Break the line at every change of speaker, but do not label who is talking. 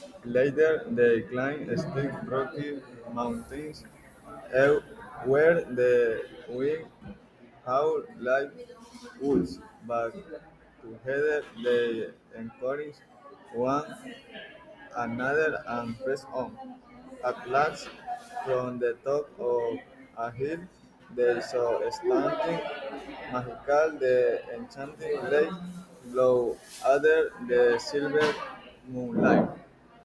Later, they climbed steep rocky mountains eh, where the wind howled like wolves, but together they encouraged one another and pressed on. At last, from the top of a hill, they saw standing magical the enchanting lake glow under the silver moonlight.